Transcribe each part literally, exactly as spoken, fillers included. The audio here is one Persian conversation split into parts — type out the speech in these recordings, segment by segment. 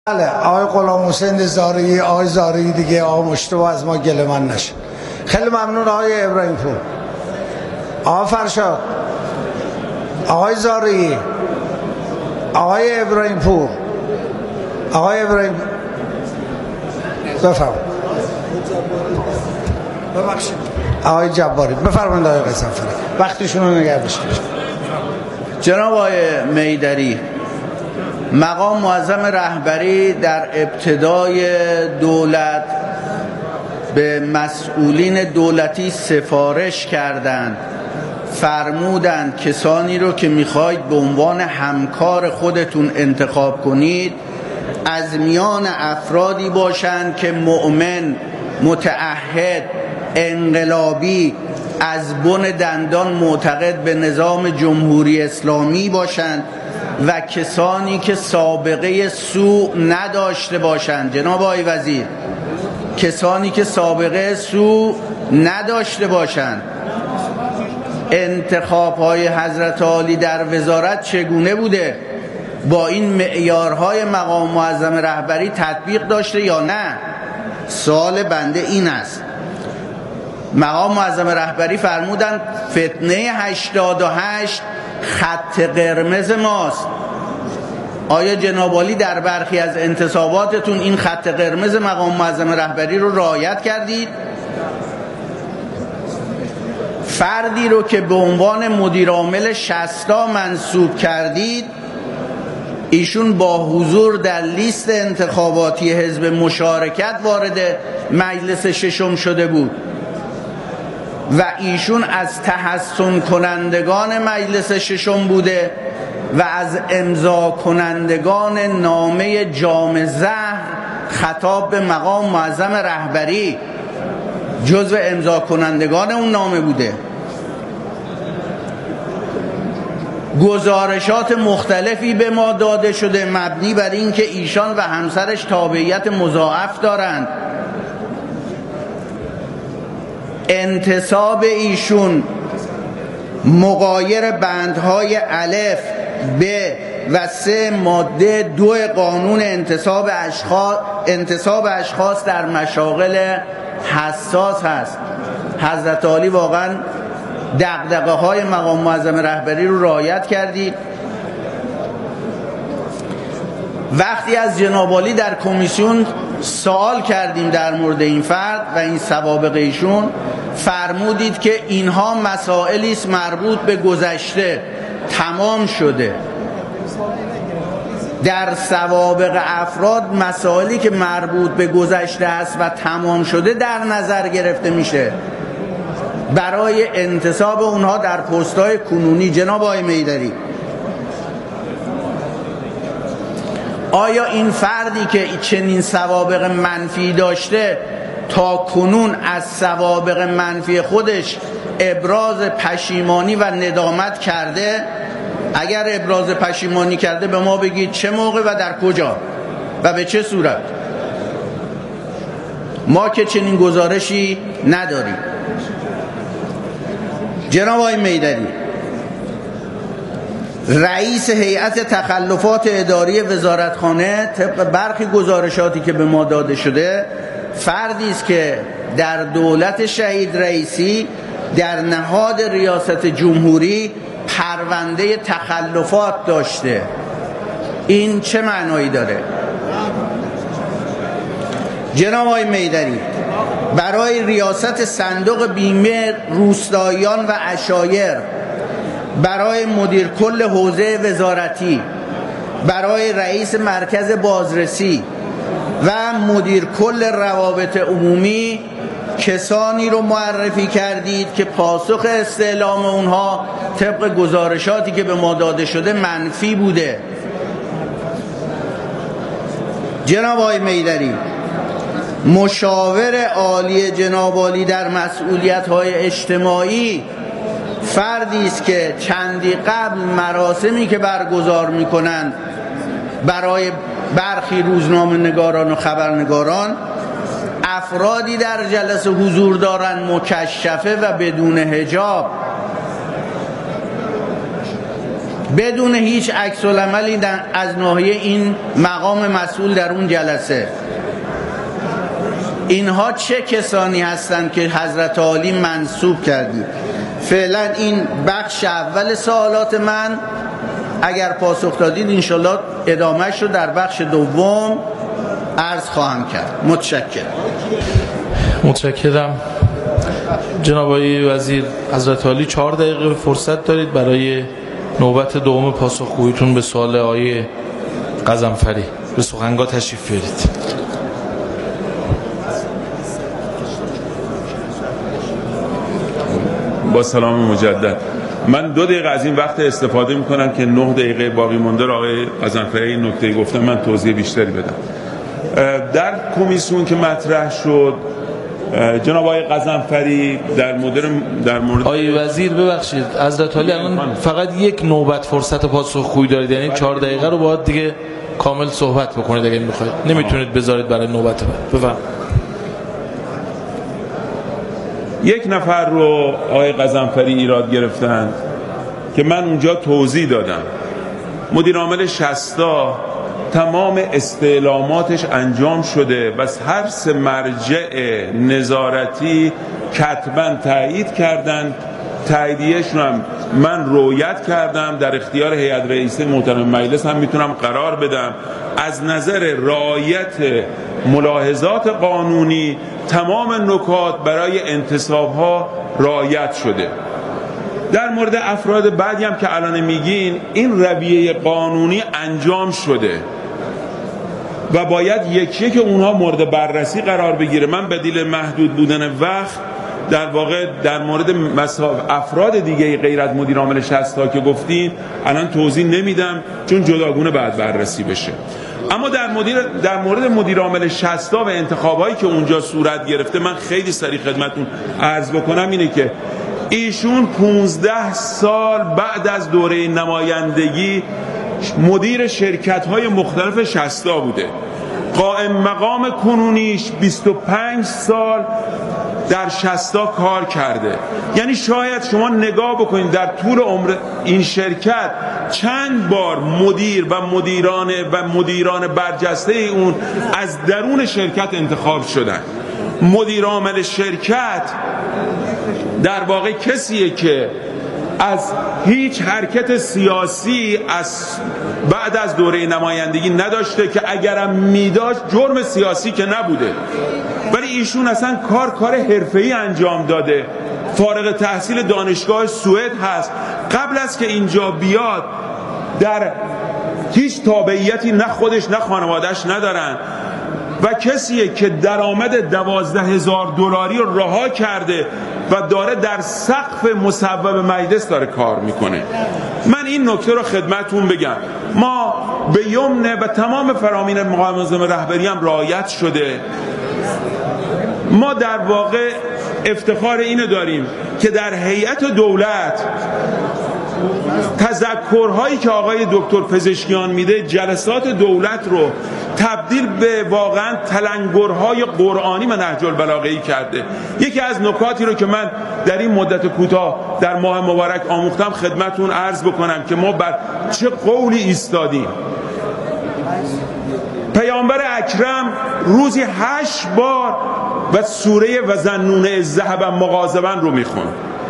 بله آقای غلام حسین زارعی، آقای زارعی دیگه، آقای مشتبه از ما گله‌مند نشه. خیلی ممنون آقای ابراهیم پور، آقای فرشاد، آقای زارعی، آقای ابراهیم پور، آقای ابراهیم بفرمایید. ببخشید آقای جباری بفرمایید. آقای قزنفری وقتشون رو نگه داشتید. جناب آقای میدری، مقام معظم رهبری در ابتدای دولت به مسئولین دولتی سفارش کردند، فرمودند کسانی رو که میخواید به عنوان همکار خودتون انتخاب کنید از میان افرادی باشند که مؤمن، متعهد، انقلابی، از بن دندان معتقد به نظام جمهوری اسلامی باشند و کسانی که سابقه سوء نداشته باشند. جناب آقای وزیر، کسانی که سابقه سوء نداشته باشند. انتخاب های حضرت عالی در وزارت چگونه بوده؟ با این معیارهای مقام معظم رهبری تطبیق داشته یا نه؟ سوال بنده این است. مقام معظم رهبری فرمودند فتنه هشتاد و هشت خط قرمز ماست. آیا جناب عالی در برخی از انتصاباتتون این خط قرمز مقام معظم رهبری رو رعایت کردید؟ فردی رو که به عنوان مدیر عامل شصتا منصوب کردید، ایشون با حضور در لیست انتخاباتی حزب مشارکت وارد مجلس ششم شده بود و ایشون از تحسن کنندگان مجلس ششم بوده و از امضا کنندگان نامه جام زهر خطاب به مقام معظم رهبری جزو امضا کنندگان اون نامه بوده. گزارشات مختلفی به ما داده شده مبنی بر این که ایشان و همسرش تابعیت مضاعف دارند. انتصاب ایشون مغایر بندهای الف ب و سه ماده دو قانون انتصاب اشخاص انتصاب اشخاص در مشاغل حساس هست. حضرت عالی واقعا دغدغه های مقام معظم رهبری رو رعایت کردید. وقتی از جناب عالی در کمیسیون سوال کردیم در مورد این فرد و این سوابق ایشون، فرمودید که اینها مسائلی است مربوط به گذشته، تمام شده. در سوابق افراد مسائلی که مربوط به گذشته است و تمام شده در نظر گرفته میشه برای انتصاب اونها در پست‌های کنونی. جناب آقای میدری، آیا این فردی که چنین سوابق منفی داشته تا کنون از سوابق منفی خودش ابراز پشیمانی و ندامت کرده؟ اگر ابراز پشیمانی کرده به ما بگید چه موقع و در کجا و به چه صورت. ما که چنین گزارشی نداریم. جناب آقای میدری، رئیس هیئت تخلفات اداری وزارتخانه طبق برخی گزارشاتی که به ما داده شده فردی است که در دولت شهید رئیسی در نهاد ریاست جمهوری پرونده تخلفات داشته. این چه معنایی داره؟ جناب آقای میدری، برای ریاست صندوق بیمه روستاییان و عشایر، برای مدیر کل حوزه وزارتی، برای رئیس مرکز بازرسی و مدیر کل روابط عمومی کسانی رو معرفی کردید که پاسخ استعلام اونها طبق گزارشاتی که به ما داده شده منفی بوده. جناب آقای میدری، مشاور عالی جناب عالی در مسئولیت‌های اجتماعی فردی است که چندی قبل مراسمی که برگزار می‌کنند برای برخی روزنامه نگاران و خبرنگاران افرادی در جلسه حضور دارند مکشفه و بدون حجاب. بدون هیچ عکس العملی از ناحیه این مقام مسئول در اون جلسه. اینها چه کسانی هستند که حضرت عالی منصوب کردید؟ فعلا این بخش اول سوالات من، اگر پاسخ دادید انشالله ادامهش رو در بخش دوم عرض خواهم کرد. متشکرم. متشکرم. جناب آقای وزیر حضرت عالی چهار دقیقه فرصت دارید برای نوبت دوم پاسخگوییتون به سوال آقای غضنفری. به سخنگاه تشریف بیارید. با سلام مجدد. من دو دقیقه از این وقت استفاده میکنم که نه دقیقه باقی مونده را آقای غضنفری این نکته گفتم، من توضیح بیشتری بدم. در کمیسیون که مطرح شد جناب آقای غضنفری در مورد در مورد آقای وزیر ببخشید حضرت عالی الان فقط یک نوبت فرصت پاسخگویی دارید، یعنی چهار دقیقه رو باید دیگه کامل صحبت بکنید اگه میخواید، نمیتونید بذارید برای نوبت بعد. بفرمایید. یک نفر رو آقای غضنفری ایراد گرفتن که من اونجا توضیح دادم. مدیر عامل شصتا تمام استعلاماتش انجام شده، بس هر سه مرجع نظارتی کتباً تایید کردن، تاییدیه‌شون هم من رویت کردم، در اختیار هیئت رئیسه محترم مجلس هم میتونم قرار بدم. از نظر رعایت ملاحظات قانونی تمام نکات برای انتصاب‌ها رعایت شده. در مورد افراد بعدی هم که الان میگین این رویه قانونی انجام شده و باید یکی که اونها مورد بررسی قرار بگیره. من بدیل محدود بودن وقت در واقع در مورد افراد دیگه غیر از مدیر عامل شصتا که گفتین الان توضیح نمیدم چون جداگونه بعد بررسی بشه. اما در مدیر در مورد مدیر عامل شصتا و انتخابایی که اونجا صورت گرفته من خیلی سریع خدمتتون عرض بکنم اینه که ایشون پونزده سال بعد از دوره نمایندگی مدیر شرکت‌های مختلف شصتا بوده. قائم مقام کنونیش بیست و پنج سال در شصتا کار کرده. یعنی شاید شما نگاه بکنید در طول عمر این شرکت چند بار مدیر و مدیران و مدیران برجسته اون از درون شرکت انتخاب شدن. مدیر عامل شرکت در واقع کسیه که از هیچ حرکت سیاسی از بعد از دوره نمایندگی نداشته که اگرم میداشت جرم سیاسی که نبوده، ولی ایشون اصلا کار کار حرفه‌ای انجام داده. فارغ تحصیل دانشگاه سوئد هست. قبل از که اینجا بیاد در هیچ تابعیتی نه خودش نه خانوادهش ندارن و کسیه که درآمد دوازده هزار دلاری رو رها کرده و داره در سقف مصوب مجلس داره کار میکنه. من این نکته رو خدمتون بگم، ما به یمن و تمام فرامین مقام معظم رهبری هم رعایت شده. ما در واقع افتخار اینو داریم که در هیئت دولت تذکرهایی که آقای دکتر پزشکیان میده جلسات دولت رو تبدیل به واقعا تلنگرهای قرآنی و نهج البلاغه‌ای کرده. یکی از نکاتی رو که من در این مدت کوتاه در ماه مبارک آموختم خدمتون عرض بکنم که ما بر چه قولی ایستادیم. پیامبر اکرم روزی هشت بار و سوره و ظنون ذهبا مغاضبا رو میخون.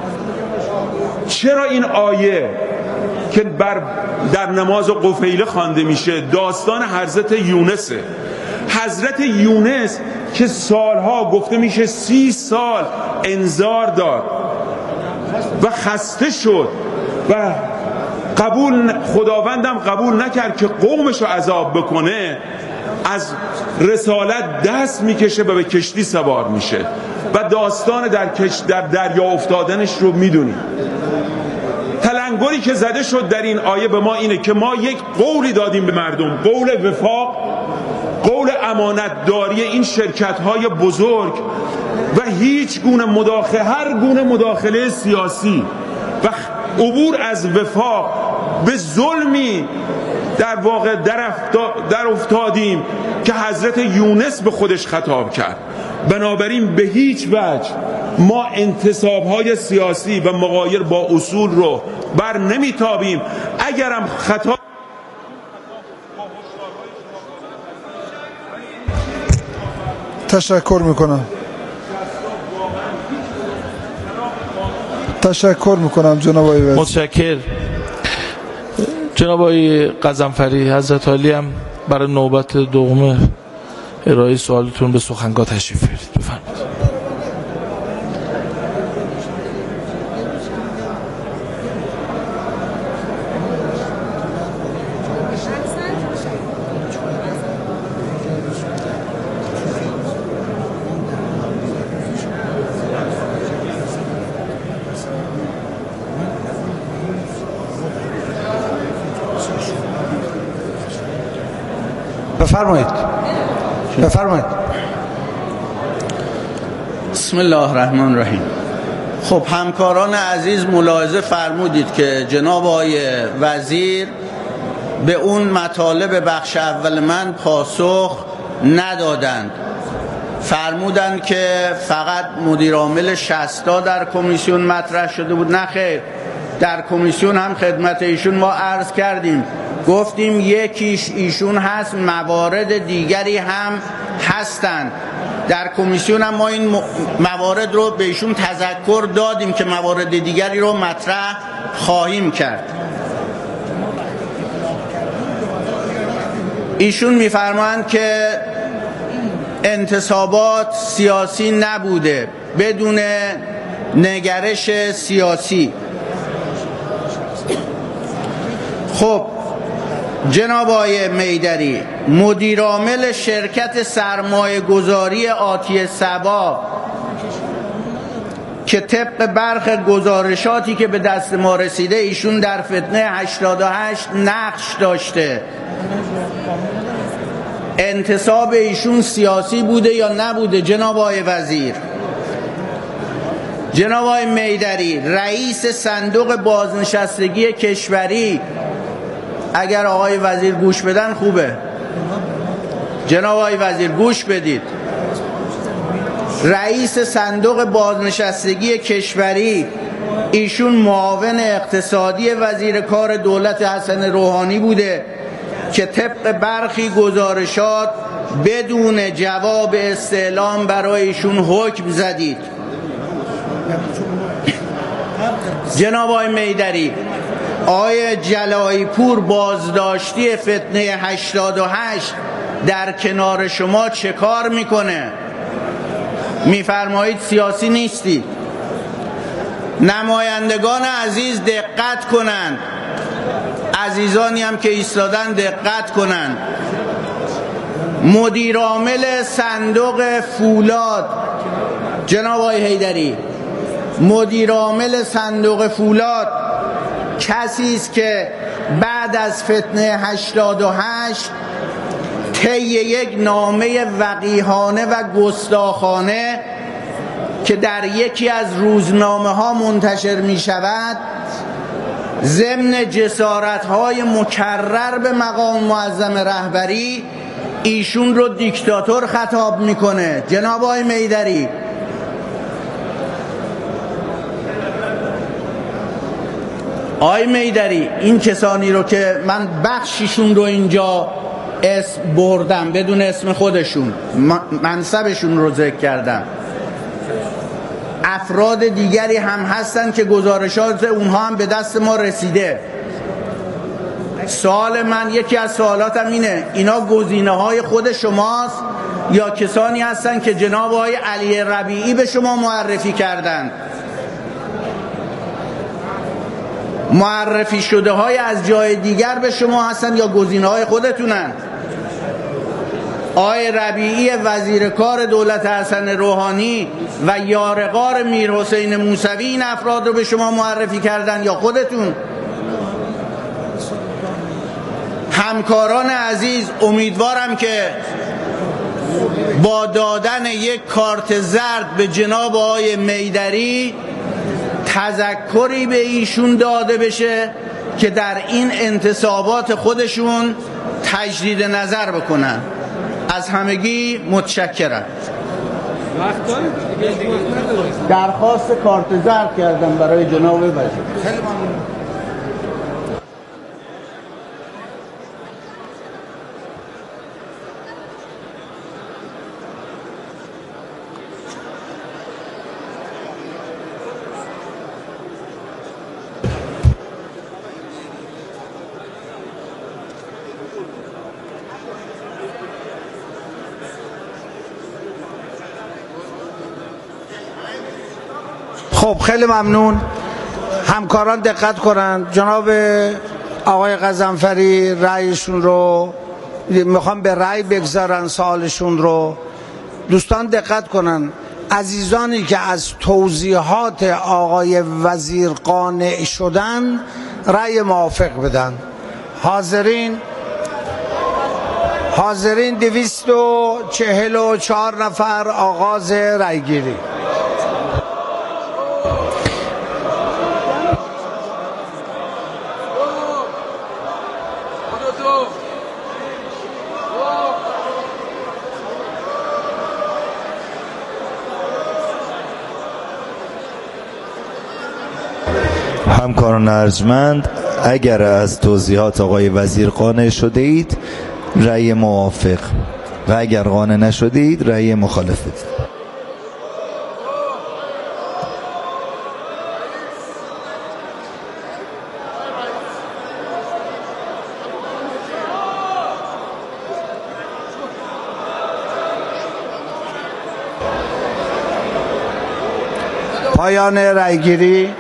چرا این آیه که بر در نماز قفیله خوانده میشه داستان حضرت یونسه. حضرت یونس که سالها گفته میشه سی سال انذار داد و خسته شد و قبول خداوندم قبول نکرد که قومش رو عذاب بکنه، از رسالت دست میکشه و به کشتی سوار میشه و داستان در کش در دریا افتادنش رو میدونیم. تلنگری که زده شد در این آیه به ما اینه که ما یک قولی دادیم به مردم، قول وفاق، قول امانتداری این شرکت‌های بزرگ و هیچ گونه مداخله هر گونه مداخله سیاسی و عبور از وفاق به ظلمی در واقع در افتادیم که حضرت یونس به خودش خطاب کرد. بنابراین به هیچ وجه ما انتصاب‌های سیاسی و مغایر با اصول رو بر نمیتابیم. اگرم خطا تشکر میکنم تشکر میکنم جناب آقای وزیر. متشکر. جناب آقای غضنفری، حضرت عالی هم برای نوبت دوم ارائه سوالتون به سخنگاه تشریف بیارید. بفرمایید. بفرمایید بفرمایید. بسم الله الرحمن الرحیم. خب همکاران عزیز ملاحظه فرمودید که جناب آقای وزیر به اون مطالب بخش اول من پاسخ ندادند. فرمودند که فقط مدیر عامل شصتا در کمیسیون مطرح شده بود. نه خیر، در کمیسیون هم خدمت ایشون ما عرض کردیم، گفتیم یکیش ایشون هست، موارد دیگری هم هستند. در کمیسیون هم ما این موارد رو به ایشون تذکر دادیم که موارد دیگری رو مطرح خواهیم کرد. ایشون میفرمایند که انتصابات سیاسی نبوده، بدون نگرش سیاسی. خب جناب آقای میدری، مدیر عامل شرکت سرمایه گذاری آتی سبا که طبق برخ گزارشاتی که به دست ما رسیده ایشون در فتنه هشتاد و هشت نقش داشته، انتصاب ایشون سیاسی بوده یا نبوده جناب آقای وزیر؟ جناب آقای میدری، رئیس صندوق بازنشستگی کشوری، اگر آقای وزیر گوش بدن خوبه، جناب آقای وزیر گوش بدید، رئیس صندوق بازنشستگی کشوری ایشون معاون اقتصادی وزیر کار دولت حسن روحانی بوده که طبق برخی گزارشات بدون جواب استعلام برای ایشون حکم زدید. جناب آقای میدری، آقای جلایی پور بازداشتی فتنه هشتاد و هشت در کنار شما چه کار میکنه؟ میفرمایید سیاسی نیستید. نمایندگان عزیز دقت کنند، عزیزانی هم که ایستادن دقت کنند. مدیر عامل صندوق فولاد جناب آقای حیدری، مدیر عامل صندوق فولاد کسی است که بعد از فتنه هشتاد و هشت طی یک نامه وقیحانه و گستاخانه که در یکی از روزنامه ها منتشر می شود، ضمن جسارت های مکرر به مقام معظم رهبری ایشون رو دیکتاتور خطاب میکنه. جناب آقای میدری، آقای میدری، این کسانی رو که من بخششون رو اینجا اسم بردم بدون اسم خودشون، منصبشون رو ذکر کردم، افراد دیگری هم هستن که گزارشات اونها هم به دست ما رسیده. سوال من، یکی از سوالاتم اینه، اینا گزینه های خود شماست یا کسانی هستن که جناب آقای علی ربیعی به شما معرفی کردن؟ معرفی شده های از جای دیگر به شما هستن یا گزینه های خودتونن؟ آقای ربیعی وزیر کار دولت حسن روحانی و یارغار میر حسین موسوی این افراد رو به شما معرفی کردن یا خودتون؟ همکاران عزیز، امیدوارم که با دادن یک کارت زرد به جناب آقای میدری تذکری به ایشون داده بشه که در این انتصابات خودشون تجدید نظر بکنن. از همگی متشکرم. درخواست کارت زرد کردم برای جناب وزیر. خیلی ممنون. خب خیلی ممنون. همکاران دقت کنند. جناب آقای غضنفری رأیشون رو میخوام به رأی بگذارن، سوالشون رو. دوستان دقت کنند. عزیزانی که از توضیحات آقای وزیر قانع شدن رأی موافق بدن. حاضرین حاضرین دویست و چهل و چهار نفر. آغاز رأی گیری. همکاران ارجمند، اگر از توضیحات آقای وزیر قانع شده اید رأی موافق و اگر قانع نشده اید رأی مخالف بدید. پایان رأیگیری.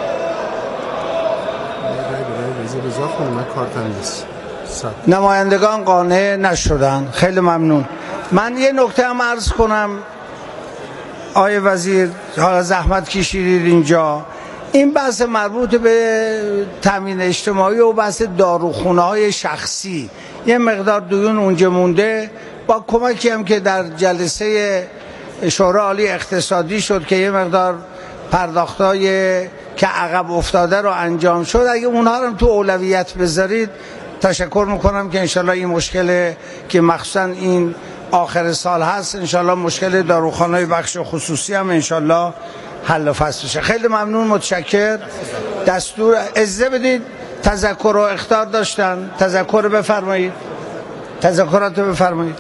نمایندگان قانع نشدن. خیلی ممنون. من یه نکته هم عرض کنم. آقای وزیر حالا زحمت کشیدید اینجا. این بحث مربوط به تامین اجتماعی و بحث داروخونه های شخصی، یه مقدار دیون اونجا مونده. با کمکی هم که در جلسه شورای عالی اقتصادی شد که یه مقدار پرداختای که عقب افتاده رو انجام شد، اگه اونها رو تو اولویت بذارید تشکر میکنم که انشالله این مشکل که مخصوصا این آخر سال هست، انشالله مشکل داروخانه‌های بخش خصوصی هم انشالله حل و فصل بشه. خیلی ممنون، متشکر. دستور اجازه بدید تذکر و اخطار داشتن. تذکر بفرمایید. تذکرات بفرمایید.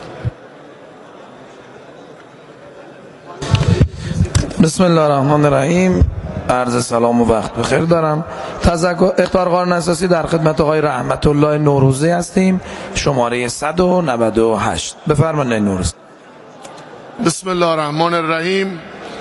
بسم الله الرحمن الرحیم. عرض سلام و وقت بخیر دارم. تذکر اخطار قانون اساسی در خدمت آقای رحمت الله نوروزی هستیم، شماره صد و نود و هشت. بفرمایید نوروزی. بسم الله الرحمن الرحیم.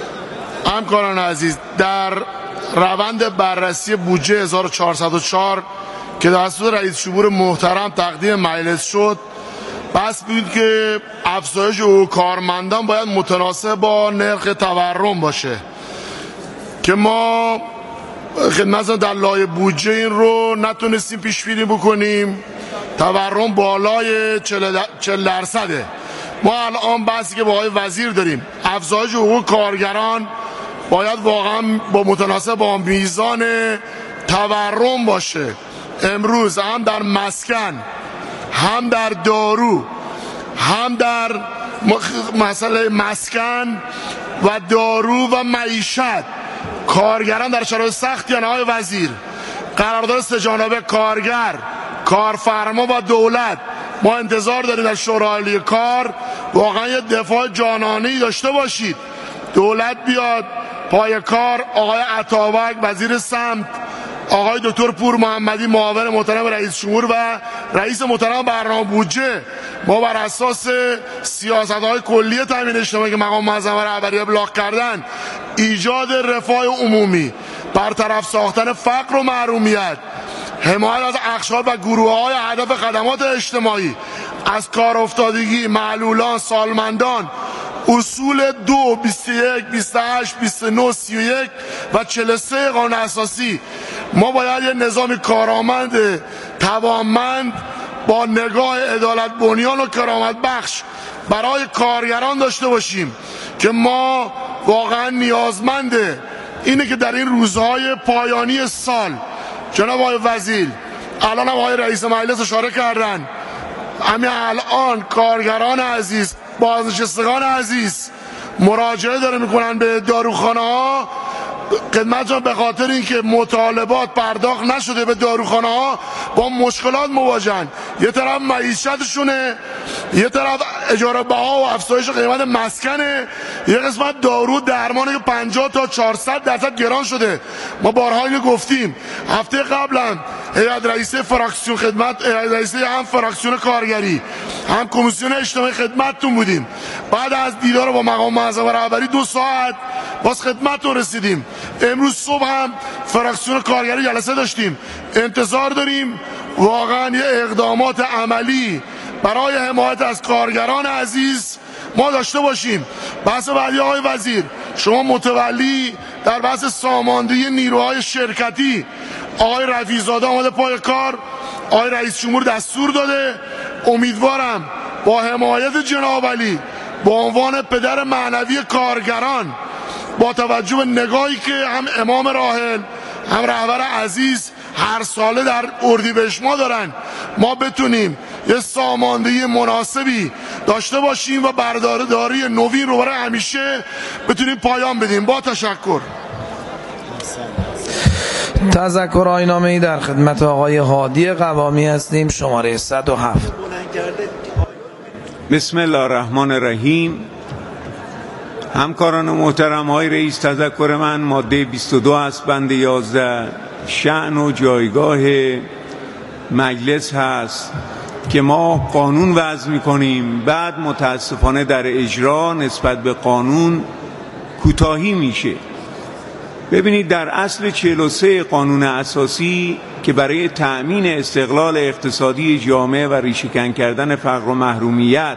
همکاران عزیز، در روند بررسی بودجه هزار و چهارصد و چهار که توسط رئیس جمهور محترم تقدیم مجلس شد، بس بود که افزایش حقوق کارمندان باید متناسب با نرخ تورم باشه که ما خدمتتون در لایحه بودجه این رو نتونستیم پیش بینی بکنیم. تورم بالای چهل درصده. ما الان بحثی که با آقای وزیر داریم، افزایش حقوق کارگران باید واقعا با متناسب با میزان تورم باشه. امروز هم در مسکن، هم در دارو، هم در مسئله مسکن و دارو و معیشت کارگران در شرایط سختی هستند. آقای وزیر، قرارداد سه‌جانبه کارگر، کارفرما و دولت، ما انتظار داریم در شورای عالی کار واقعا یه دفاع جانانه‌ای داشته باشید. دولت بیاد پای کار. آقای عطابک وزیر سمت، آقای دکتر پور محمدی معاون محترم رئیس جمهور و رئیس محترم برنامه بودجه، ما بر اساس سیاست‌های کلی تامین اجتماعی که مقام معظم رهبری ابلاغ کردن، ایجاد رفاه عمومی، برطرف ساختن فقر و محرومیت، حمایت از اقشار و گروه‌های هدف خدمات اجتماعی، از کار افتادگی، معلولان، سالمندان، اصول دو، بیست و یک، بیست و هشت، بیست و نه، سی و یک و چهل و سه قانون اساسی، ما باید یه نظام کارآمد توانمند با نگاه عدالت بنیان و کرامت بخش برای کارگران داشته باشیم که ما واقعا نیازمنده اینه که در این روزهای پایانی سال، جناب آقای وزیر، الان هم آقای رئیس مجلس اشاره کردن، همین الان کارگران عزیز، بازنشستگان عزیز مراجعه داره میکنن به داروخانه ها، خدمتتون به خاطر اینکه مطالبات پرداخت نشده به داروخانه ها با مشکلات مواجهن. یه طرف معیشتشونه، یه طرف اجاره بها و افزایش قیمت مسکنه، یه قسمت دارو درمانی که پنجاه تا چهارصد درصد گران شده. ما بارها اینو گفتیم. هفته قبلا هیئت رئیسه فراکسیون خدمت، هیئت رئیسه هم فراکسیون کارگری هم کمیسیون اجتماعی خدمتتون بودیم. بعد از دیدار با مقام معظم رهبری دو ساعت باز خدمتتون رسیدیم. امروز صبح هم فراکسیون کارگری جلسه داشتیم. انتظار داریم واقعا یه اقدامات عملی برای حمایت از کارگران عزیز ما داشته باشیم. بحث بعدی آقای وزیر، شما متولی در بحث ساماندهی نیروهای شرکتی، آقای رفیع‌زاده آمده پای کار، آقای رئیس جمهور دستور داده. امیدوارم با حمایت جناب علی به عنوان پدر معنوی کارگران، با توجه به نگاهی که هم امام راحل هم رهبر عزیز هر ساله در اردیبهشت ما دارن، ما بتونیم یه ساماندهی مناسبی داشته باشیم و برداری نوین رو برای همیشه بتونیم پایان بدیم. با تشکر. تذکر آیین‌نامه‌ای در خدمت آقای هادی قوامی هستیم، شماره صد و هفت. بسم الله الرحمن الرحیم. همکاران محترم، های رئیس، تذکر من ماده بیست و دو است، بند یازده، شأن و جایگاه مجلس هست که ما قانون وضع می‌کنیم، بعد متاسفانه در اجرا نسبت به قانون کوتاهی میشه. ببینید، در اصل چهل و سه قانون اساسی که برای تأمین استقلال اقتصادی جامعه و ریشه‌کن کردن فقر و محرومیت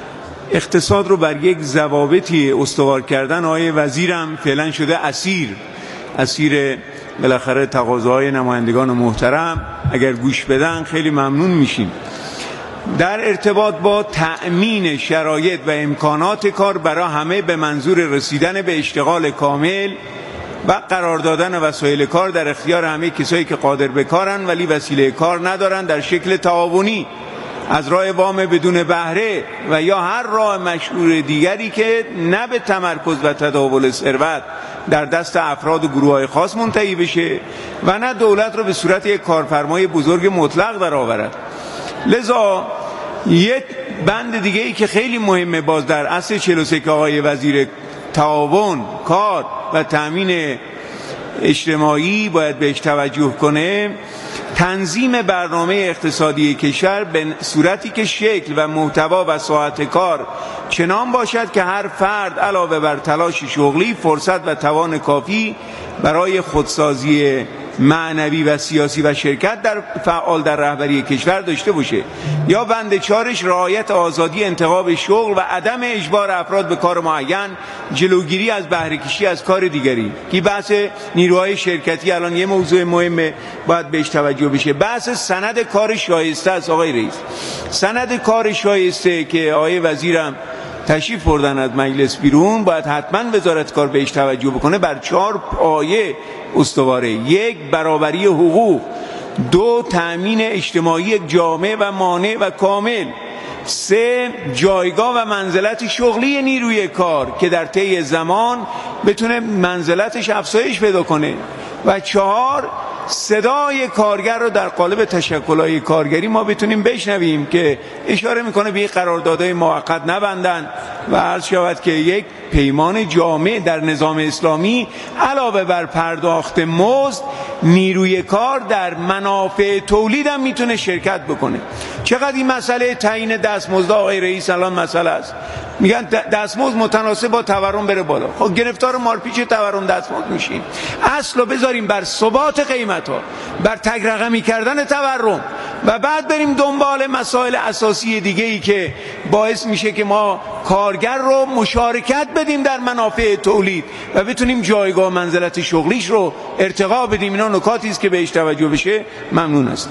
اقتصاد رو بر یک ضوابطی استوار کردن، آقای وزیرم فعلا شده اسیر اسیر بالاخره تقاضاهای نمایندگان محترم. اگر گوش بدن خیلی ممنون میشیم. در ارتباط با تأمین شرایط و امکانات کار برای همه به منظور رسیدن به اشتغال کامل و قرار دادن وسایل کار در اختیار همه کسایی که قادر به کارن ولی وسیله کار ندارن در شکل تعاونی، از راه وام بدون بهره و یا هر راه مشهور دیگری که نه به تمرکز و تداول ثروت در دست افراد و گروه‌های خاص منتهی بشه و نه دولت رو به صورت یک کارفرمای بزرگ مطلق درآورد. لذا یک بند دیگه ای که خیلی مهمه باز در اصل چهل و سه که آقای وزیر تعاون، کار و تامین اجتماعی باید بهش توجه کنه، تنظیم برنامه اقتصادی کشور به صورتی که شکل و محتوا و ساعت کار چنان باشد که هر فرد علاوه بر تلاش شغلی فرصت و توان کافی برای خودسازی معنوی و سیاسی و شرکت در فعال در رهبری کشور داشته باشه. یا بند چارش رعایت آزادی انتخاب شغل و عدم اجبار افراد به کار معین، جلوگیری از بهره کشی از کار دیگری. که بحث نیروهای شرکتی الان یه موضوع مهمه باید بهش توجه بشه. بحث سند کار شایسته است آقای رئیس. سند کار شایسته که آقای وزیرم تشریف بردن از مجلس بیرون، باید حتما وزارت کار بهش توجه بکنه. بر چهار پایه استواره: یک، برابری حقوق; دو، تأمین اجتماعی جامع و مانع و کامل; سه، جایگاه و منزلت شغلی نیروی کار که در طی زمان بتونه منزلتش افزایش پیدا کنه; و چهار، صدای کارگر رو در قالب تشکل‌های کارگری ما بتونیم بشنویم که اشاره میکنه به قراردادهای موقت نبندن و عرض شود که یک پیمان جامع در نظام اسلامی علاوه بر پرداخت مزد، نیروی کار در منافع تولید هم میتونه شرکت بکنه. چقدر این مسئله تعیین دستمزد آقای رئیس الان مسئله است. میگن دستمزد متناسب با تورم بره بالا. خب گرفتار مارپیچ تورم دستمزد میشیم. اصلو بذاریم بر ثبات قیمت ها، بر تگ رقمی کردن تورم، و بعد بریم دنبال مسائل اساسی دیگه ای که باعث میشه که ما کارگر رو مشارکت بدیم در منافع تولید و بتونیم جایگاه منزلت شغلیش رو ارتقا بدیم. اینا نکاتی است که بهش توجه بشه. ممنون هستم.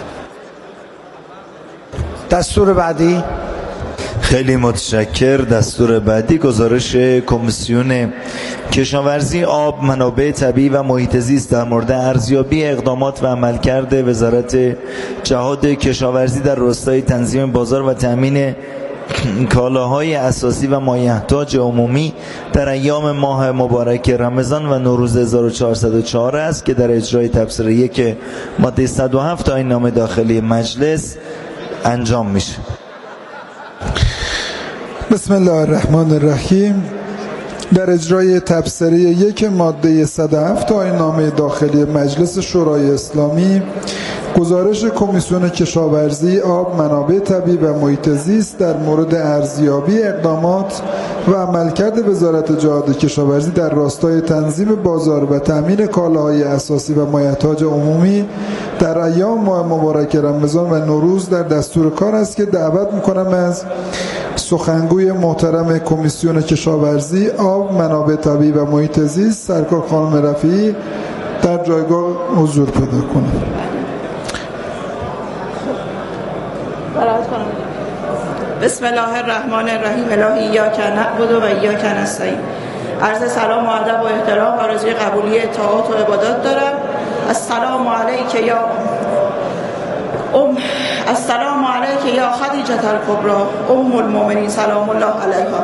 دستور بعدی. خیلی متشکر. دستور بعدی گزارش کمیسیون کشاورزی، آب، منابع طبیعی و محیط زیست در مورد ارزیابی اقدامات و عملکرد وزارت جهاد کشاورزی در راستای تنظیم بازار و تامین کالاهای اساسی و مایحتاج عمومی در ایام ماه مبارک رمضان و نوروز هزار و چهارصد و چهار است که در اجرای تبصره یک ماده صد و هفت آیین نامه داخلی مجلس انجام میشه. بسم الله الرحمن الرحیم. در اجرای تبصره یک ماده صد و هفت آیین نامه داخلی مجلس شورای اسلامی، گزارش کمیسیون کشاورزی، آب، منابع طبیعی و محیط زیست در مورد ارزیابی اقدامات و عملکرد وزارت جهاد کشاورزی در راستای تنظیم بازار و تأمین کالاهای اساسی و مایحتاج عمومی در ایام ماه مبارک رمضان و نوروز در دستور کار است که دعوت می‌کنم از سخنگوی محترم کمیسیون کشاورزی، آب، منابع طبیعی و محیط زیست سرکار خانم رفیعی در جایگاه حضور پیدا کنند. بسم الله الرحمن الرحیم. الهی ایاک نعبد و ایاک نستعین. عرض سلام و ادب و احترام و آرزوی قبولی اطاعات و عبادات دارم. السلام علیک یا ام السلام علیک یا خدیجه الکبری ام المؤمنین سلام الله علیها.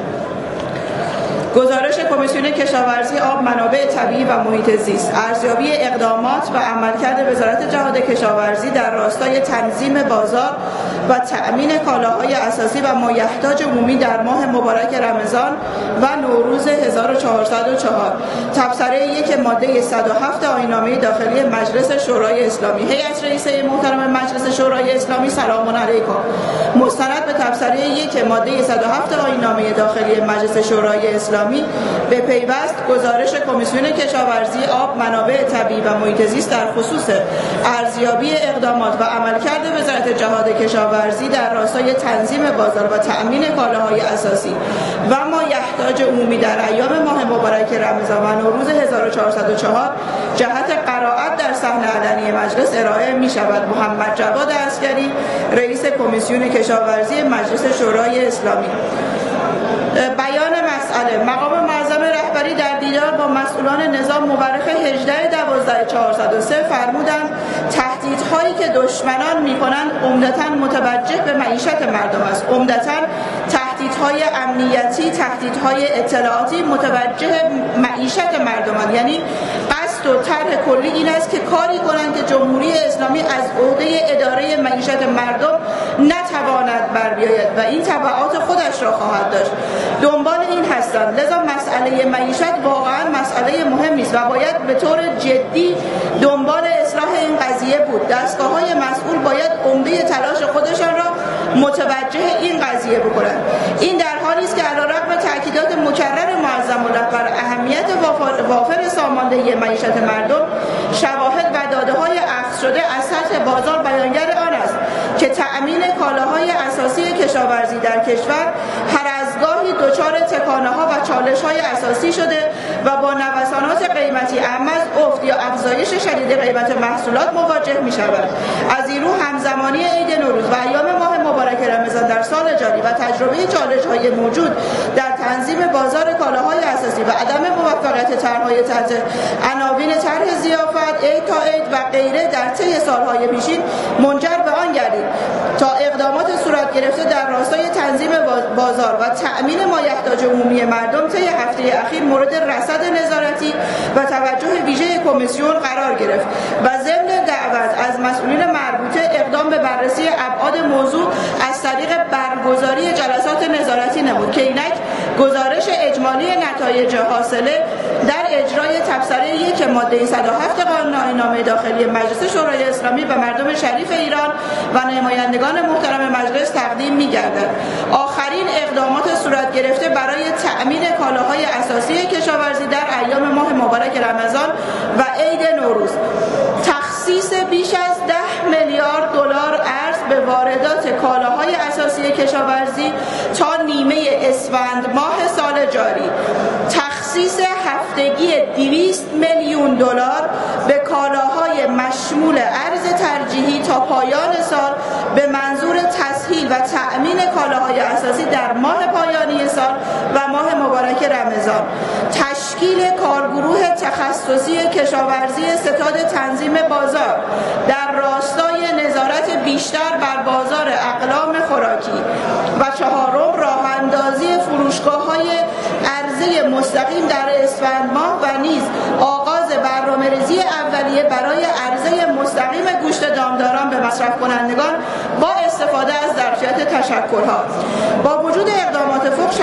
گزارش کمیسیون کشاورزی، آب، منابع طبیعی و محیط زیست، ارزیابی اقدامات و عملکرد وزارت جهاد کشاورزی در راستای تنظیم بازار و تأمین کالاهای اساسی و مایحتاج عمومی در ماه مبارک رمضان و نوروز هزار و چهارصد و چهار. تبصره یک ماده صد و هفت آیین نامه داخلی مجلس شورای اسلامی. هیئت رئیسه محترم مجلس شورای اسلامی سلام علیکم. مستند به تبصره یک ماده صد و هفت آیین نامه داخلی مجلس شورای اسلامی به پیوست گزارش کمیسیون کشاورزی، آب، منابع طبیعی و محیط زیست در خصوص ارزیابی اقدامات و عملکرد وزارت جهاد کشاورزی در راستای تنظیم بازار و تأمین کالاهای اساسی و مایحتاج عمومی در ایام ماه مبارک رمضان و نوروز هزار و چهارصد و چهار جهت قرائت در صحن علنی مجلس ارائه می شود. محمد جواد عسکری، رئیس کمیسیون کشاورزی مجلس شورای اسلامی. بیان مسئله. مقام معظم رهبری در دیدار با مسئولان نظام مورخ هجده دوازده چهارصد و سه فرمودند تهدیدهایی که دشمنان می‌کنند عمدتاً متوجه به معیشت مردم است. عمدتاً تهدیدهای امنیتی، تهدیدهای اطلاعاتی متوجه معیشت مردمان، یعنی قصد و طرح کلی این است که کاری کنند که جمهوری اسلامی از عهده اداره معیشت مردم نتواند بر بیاید و این تبعات خودش را خواهد داشت. دنبال این هستند. لذا مسئله معیشت واقعا مسئله مهمی است و باید به طور جدی دنبال اصلاح این قضیه بود. دستگاه‌های مسئول باید عمده تلاش خودشان را متوجه این قضیه بکنند. این در حالی است که علیرغم تاکیدات مکرر معظم الله بر اهمیت وافر ساماندهی معیشت مردم، شواهد و داده‌های اخذ شده از سطح بازار بیانگر آن است که تأمین کالاهای اساسی کشاورزی در کشور هر از گاهی دچار تکانه‌ها و چالش‌های اساسی شده و با نوسانات قیمتی اعم از افت یا افزایش شدید قیمت محصولات مواجه می‌شود. از این رو همزمانی عید نوروز و ایام ماه مبارک رمضان در سال جاری و تجربه چالش‌های موجود در تنظیم بازار کالاهای اساسی و عدم موفقیت طرح‌های تحت عناوین طرح ضیافت، عید تا عید و غیره در طی سال‌های پیشین منجر به آن گردید تا اقدامات صورت گرفته در راستای تنظیم بازار و تأمین مایحتاج عمومی مردم طی هفته اخیر مورد رصد نظارتی و توجه ویژه کمیسیون قرار گرفت و ضمن دعوت از مسئولین مربوطه اقدام به بررسی ابعاد موضوع از طریق برگزاری جلسات نظارتی نمود که اینک گزارش اجمالی نتایج حاصله در اجرای تبصره یک ماده صد و هفت قانون‌نامه داخلی مجلس شورای اسلامی به مردم شریف ایران و نمایندگان محترم مجلس تقدیم می‌گردد. آخرین اقدامات صورت گرفته برای تأمین کالاهای اساسی کشاورزی در ایام ماه مبارک رمضان و عید نوروز: تخصیص بیش از ده میلیارد دلار ارز به واردات کالاهای اساسی کشاورزی تا نیمه اسفند ماه سال جاری، تخصیص هفتگی دویست میلیون دلار به کالاهای مشمول ارز ترجیحی تا پایان سال به منظور تسهیل و تأمین کالاهای اساسی در ماه پایانی سال و ماه مبارک رمضان، تشکیل کارگروه تخصصی کشاورزی ستاد تنظیم بازار در راستای نظارت بیشتر بر بازار اقلام خوراکی و چهارم راه اندازی فروشگاه‌های عرضه مستقیم در اسفند ماه و نیز آغاز برنامه‌ریزی اولیه برای عرضه مستقیم گوشت دامداران به مصرف کنندگان با استفاده از ظرفیت تشکل‌ها. با وجود اقدامات فوق